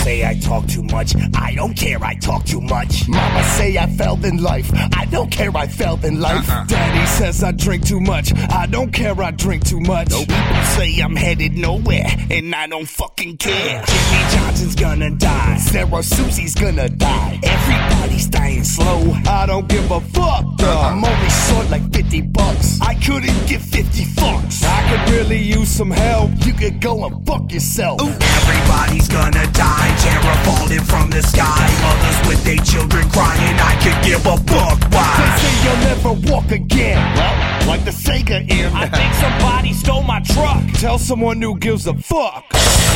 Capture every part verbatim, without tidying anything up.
say I talk too much, I don't care, I talk too much. Mama say I failed in life, I don't care, I failed in life. Uh-uh. Daddy says I drink too much, I don't care, I drink too much. Nope. People say I'm headed nowhere, and I don't fucking care. Jimmy Johnson's gonna die, Sarah Susie's gonna die. Everybody's dying slow, I don't give a fuck. Uh-uh. I'm only short like fifty bucks, I couldn't give fifty fucks. I could really use some help, you could go and fuck yourself. Ooh. Everybody's gonna die, terror falling from the sky. Mothers with their children crying, I could give a fuck. Why? They say you'll never walk again. Well, like the Sega M. I think somebody stole my truck. Tell someone who gives a fuck.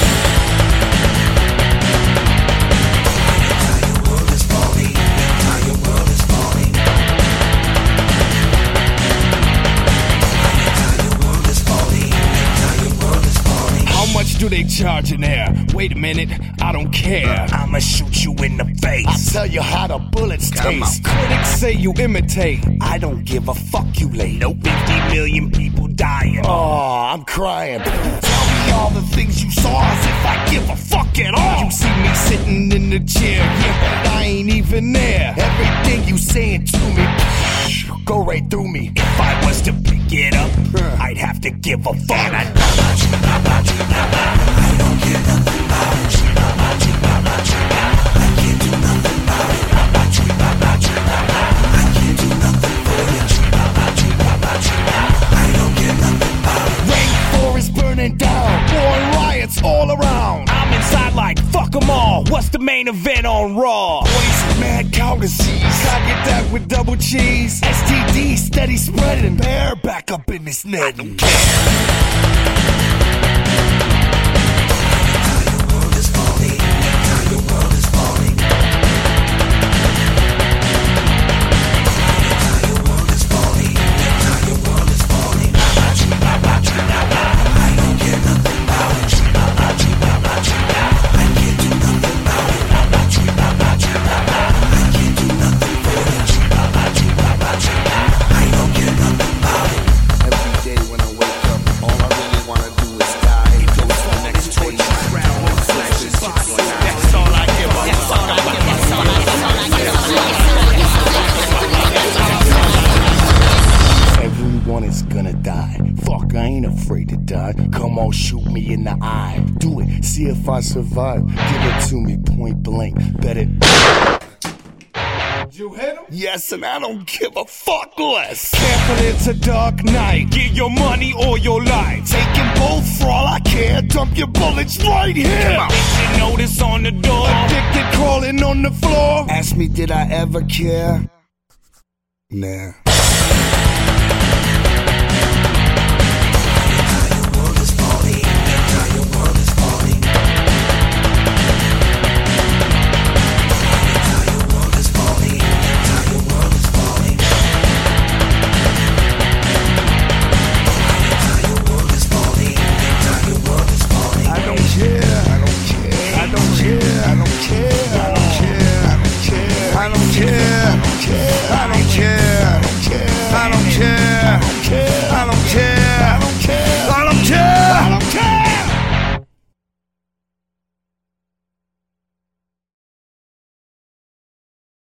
How much do they charge in there? Wait a minute, I don't care. Uh, I'ma shoot you in the face. I'll tell you how the bullets Come taste. On. Critics say you imitate. I don't give a fuck, you late. Nope. fifty million people dying. Oh, I'm crying. Tell me all the things you saw as if I give a fuck at all. You see me sitting in the chair, yeah, but I ain't even there. Everything you saying to me, go right through me. If I was to pick it up, uh, I'd have to give a fuck. And I I don't care nothing about you, about you, about you. I can't do nothing about it, about you, about you. I can't do nothing for you, about you, about you. I don't care nothing about it. Rainforest burning down, war riots all around. I'm inside like fuck them all. What's the main event on Raw? Poison, mad cow disease. I get that with double cheese. S T D steady spreading. Bear back up in this net. I don't care. Come on, shoot me in the eye. Do it, see if I survive. Give it to me point blank. Bet it. Did you hit him? Yes, and I don't give a fuck less. Careful, it's a dark night. Get your money or your life. Taking both for all I care. Dump your bullets right here. Come on. Did you notice on the door? Addicted crawling on the floor. Ask me, did I ever care? Nah.